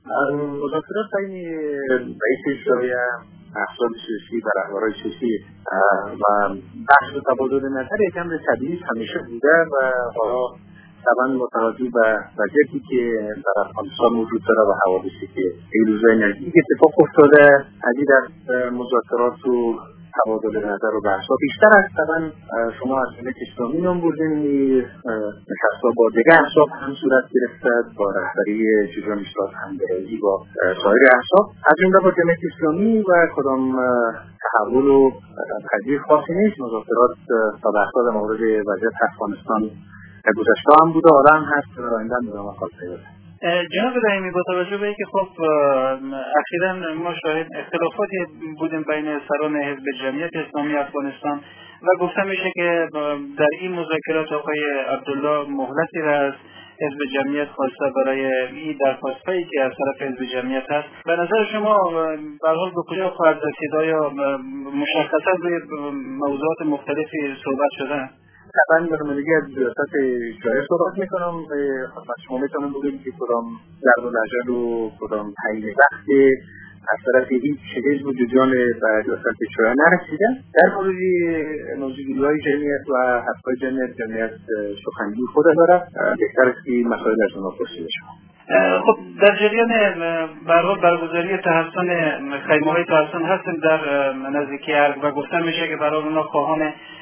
مذاکرات بین رئیس اجرایی احزاب سیاسی و رهبران سیاسی و بحث و تبادل نظر یک امر طبیعی همیشه بوده و حالا طبعا متوجه به وضعیتی که در افغانستان وجود داره و حوادثی که این روزهای نزدیک اتفاق افتاده، از این در مذاکرات و تبادل نظر و بحث ها بیشتر از طبعا شما از جمهوری اسلامی نام بردین، نشست‌ها با دیگر احزاب هم صورت گرفته با رهبری جبران اصلاح همگرایی با سایر احزاب، از جمله با جمهوری اسلامی و کدام تحول و تغییر خاصی نیست. مذاکرات تا بحث‌ها در مورد وضعیت افغانستان گذشته هم بوده، حالا هم هست و آینده هم ادامه خواهد پیدا. جناب رحیمی، با توجه به اینکه خب اخیراً ما شاهد اختلافاتی بودیم بین سران حزب جمعیت اسلامی افغانستان و گفته میشه که در این مذاکرات آقای عبدالله مهلتی را از حزب جمعیت خواسته برای این درخواست‌هایی که از طرف حزب جمعیت هست. به نظر شما به هر حال به کجا خواهد رسید؟ آیا مشخصاً روی موضوعات مختلفی صحبت شده؟ طبعا برنامه‌ریزی از ریاست اجرایی صحبت میکنم. خدمت شما میتونم بگم که کدام ضرب العجل و کدام تعیین وقت از طرف هیچ حزب و جریان به ریاست اجرایی نرسیده. در مورد موضوعی‌های جمعیت و حرف‌های جمعیت سخنگوی خود داره، بهتر است که مسائل از اونها پرسیده شود. خب در جریان برگزاری تحسن خیمه‌های تحسن هستیم در نزدیکی ارگ و گفته میشه که برای اونا خواهان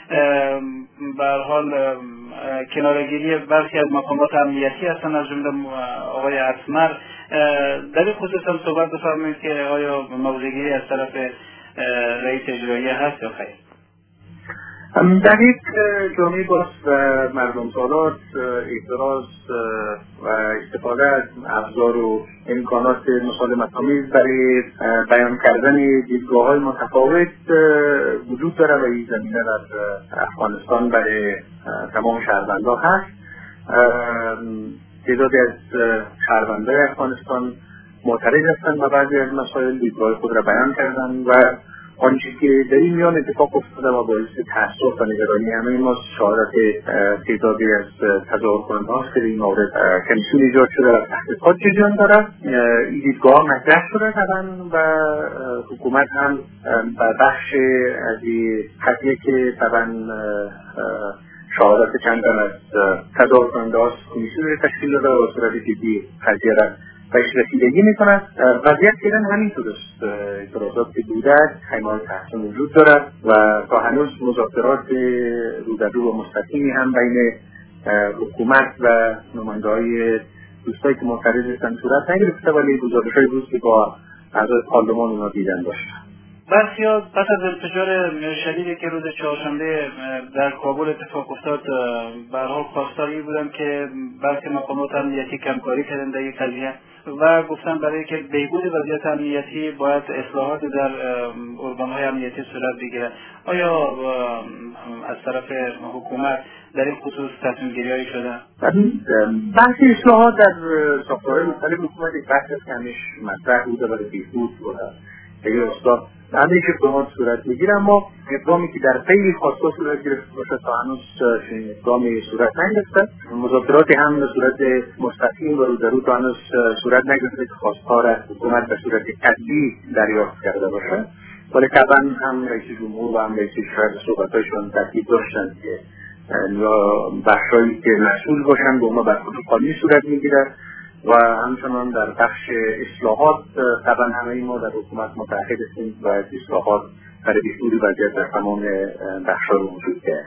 به هر حال کناره‌گیری برخی از مقامات امنیتی هستن، از جمله آقای اسمر. در این خصوص هم صحبت بفرمایید که آیا موضع‌گیری از طرف رئیس اجرایی هست یا خیر؟ در یک جامعه باز و مردم سالات اعتراض و استفاده از ابزار و امکانات مسالمت‌آمیز برای بیان کردن دیدگاه‌های متفاوت وجود داره و این زمینه در افغانستان برای تمام شهروندان هست. تعدادی از شهروندان افغانستان معترض هستند و بعضی از مسائل دیدگاه خود را بیان کردن و آنچه که در این میان اتفاق افتاده و باعث تأسف و نگرانی همه ما شهادت تعدادی از تظاهرکننده هاست که در این مورد کمیسیون ایجاد شده و تحقیقات جریان دارد. این دیدگاه مطرح شده طبعا و حکومت هم بخش از این قضیه که طبعا شهادت چند تن از تظاهرکننده هاست کمیسیون تشکیل داده و صورت جدی قضیه را بهش رسیدگی میکنند. وضعیت فعلا همینطور است. اعتراضات که بوده خیمه‌های تحسن وجود دارد و تا هنوز مذاکرات رو در رو و مستقیمی هم بین حکومت و نماینده‌های دوستایی که معترض هستند صورت نگرفته، ولی گزارش‌های روز که با اعضای پارلمان اونا دیدن داشتن. برخی‌ها پس از انفجار شدیدی که روز چهارشنبه در کابل اتفاق افتاد به هر حال خواستاری بودن که برخی مقامات امنیتی کمکاری کردن در یک قضیه و گفتن برای که بهبود وضعیت امنیتی باید اصلاحات در ارگان‌های امنیتی صورت بگیرد. آیا از طرف حکومت در این خصوص تصمیم‌گیری‌هایی شده؟ بحث اصلاحات در ساختارهای مختلف حکومت یک بحث است که همیشه مطرح بوده برای بهبود و اگر استاد همیشه اقدامات صورت میگیره، اما اقدامی که در خیلی خواستها صورت گرفته باشه تا هنوز اقدامی صورت نگرفته. مذاکراتی هم به صورت مستقیم و رو در رو تا هنوز صورت نگرفته که خواستها را حکومت به صورت قطعی دریافت کرده باشه، ولی طبعا هم رئیس جمهور و هم رئیس شورای صحبتاشون تاکید داشتن که بخشایی که مسئول باشن به اونا برخورد قانونی صورت میگیره و همچنان در بخش اصلاحات طبعا همه ما در حکومت متعهد هستیم و اصلاحات برای بهبود وضعیت در تمام بخش‌ها وجود داره.